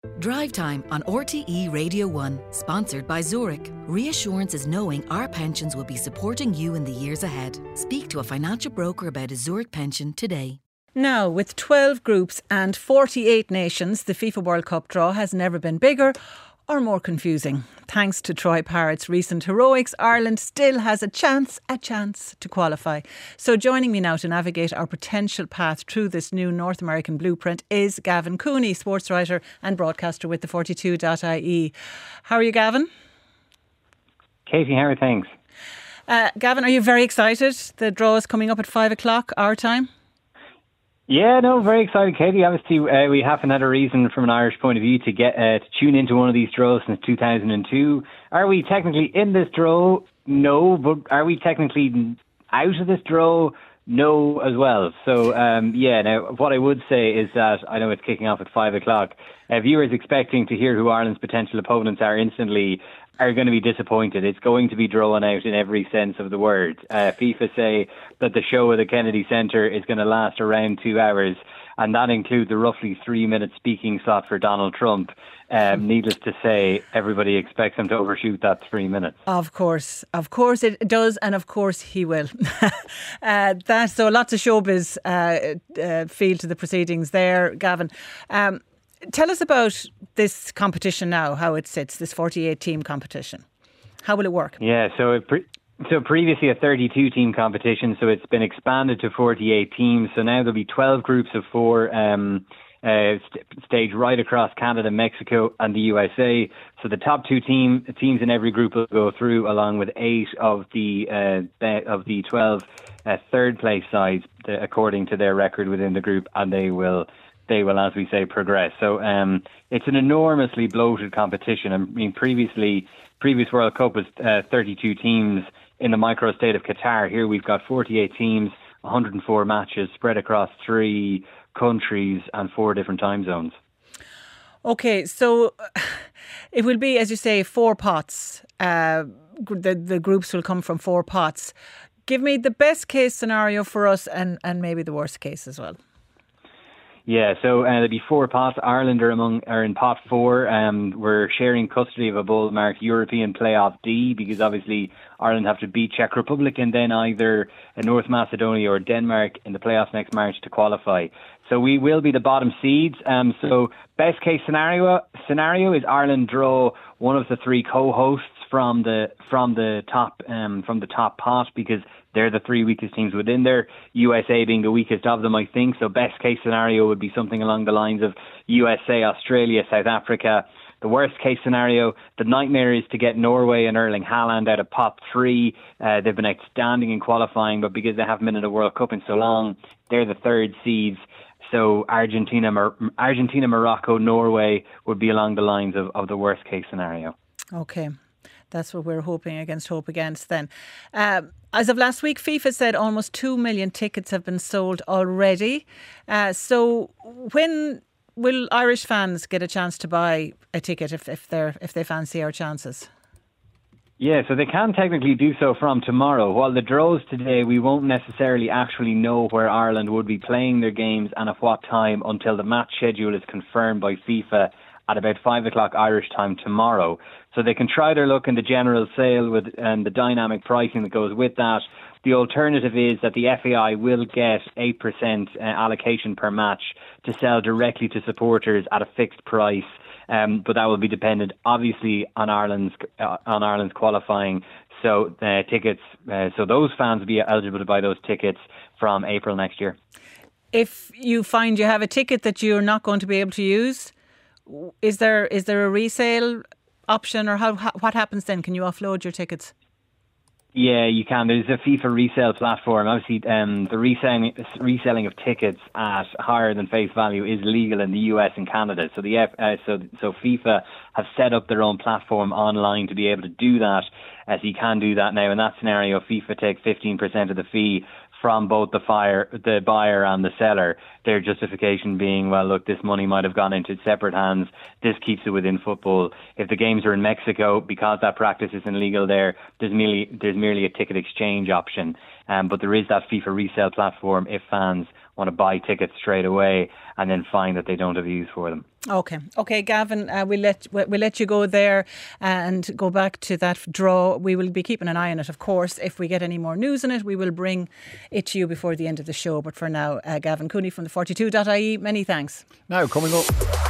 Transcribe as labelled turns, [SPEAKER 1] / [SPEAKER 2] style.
[SPEAKER 1] Drive Time on RTE Radio 1, sponsored by Zurich. Reassurance is knowing our pensions will be supporting you in the years ahead. Speak to a financial broker about a Zurich pension today.
[SPEAKER 2] Now, with 12 groups and 48 nations, the FIFA World Cup draw has never been bigger or more confusing. Thanks to Troy Parrott's recent heroics, Ireland still has a chance to qualify. So joining me now to navigate our potential path through this new North American blueprint is Gavin Cooney, sports writer and broadcaster with the 42.ie. How are you, Gavin?
[SPEAKER 3] Katie, how are things?
[SPEAKER 2] Gavin, are you very excited? The draw is coming up at 5 o'clock our time.
[SPEAKER 3] Yeah, no, very excited, Katie. Obviously, we haven't had a reason from an Irish point of view to get to tune into one of these draws since 2002. Are we technically in this draw? No, but are we technically out of this draw? No, as well. So, now, what I would say is that I know it's kicking off at 5 o'clock. Viewers expecting to hear who Ireland's potential opponents are instantly are going to be disappointed. It's going to be drawn out in every sense of the word. FIFA say that the show at the Kennedy Centre is going to last around 2 hours, and that includes a roughly 3-minute speaking slot for Donald Trump. Needless to say, everybody expects him to overshoot that 3 minutes.
[SPEAKER 2] Of course it does, and of course he will. So lots of showbiz feel to the proceedings there, Gavin. Tell us about this competition now, how it sits, this 48-team competition. How will it work?
[SPEAKER 3] Yeah, so previously a 32-team competition, so it's been expanded to 48 teams. So now there'll be 12 groups of 4 staged right across Canada, Mexico and the USA. So the top 2 teams in every group will go through, along with 8 of the 12 third place sides, according to their record within the group, and they will, as we say, progress. So it's an enormously bloated competition. I mean, previous World Cup was 32 teams in the micro state of Qatar. Here we've got 48 teams, 104 matches spread across 3 countries and 4 different time zones.
[SPEAKER 2] Okay, so it will be, as you say, 4 pots. The groups will come from 4 pots. Give me the best case scenario for us and maybe the worst case as well.
[SPEAKER 3] Yeah, so there'll be 4 pots. Ireland are in pot 4. We're sharing custody of a bowl marked European Playoff D, because obviously Ireland have to beat Czech Republic and then either North Macedonia or Denmark in the playoffs next March to qualify. So we will be the bottom seeds. So best case scenario is Ireland draw one of the 3 co-hosts from the top pot, because they're the 3 weakest teams within there, USA being the weakest of them, I think. So best case scenario would be something along the lines of USA, Australia, South Africa. The worst case scenario, the nightmare, is to get Norway and Erling Haaland out of pot 3. They've been outstanding in qualifying, but because they haven't been in a World Cup in so long, they're the 3rd seeds. So Argentina, Morocco, Norway would be along the lines of the worst case scenario.
[SPEAKER 2] Okay. That's what we're hoping against hope against then. As of last week, FIFA said almost 2 million tickets have been sold already. So when will Irish fans get a chance to buy a ticket if they fancy our chances?
[SPEAKER 3] Yeah, so they can technically do so from tomorrow. While the draws today, we won't necessarily actually know where Ireland would be playing their games and at what time until the match schedule is confirmed by FIFA at about 5 o'clock Irish time tomorrow. So they can try their luck in the general sale and the dynamic pricing that goes with that. The alternative is that the FAI will get 8% allocation per match to sell directly to supporters at a fixed price. But that will be dependent, obviously, on Ireland's qualifying. So tickets, so those fans will be eligible to buy those tickets from April next year.
[SPEAKER 2] If you find you have a ticket that you're not going to be able to use, is there a resale option, or what happens then? Can you offload your tickets?
[SPEAKER 3] Yeah, you can. There's a FIFA resale platform. Obviously, the reselling of tickets at higher than face value is legal in the US and Canada. So so FIFA have set up their own platform online to be able to do that. So you can do that now. In that scenario, FIFA take 15% of the fee from both the buyer and the seller. Their justification being, well, look, this money might have gone into separate hands. This keeps it within football. If the games are in Mexico, because that practice isn't legal there, there's merely a ticket exchange option. But there is that FIFA resale platform if fans want to buy tickets straight away and then find that they don't have use for them.
[SPEAKER 2] Okay, Gavin, we'll let you go there and go back to that draw. We will be keeping an eye on it, of course. If we get any more news on it, we will bring it to you before the end of the show. But for now, Gavin Cooney from the 42.ie, many thanks.
[SPEAKER 4] Now, coming up.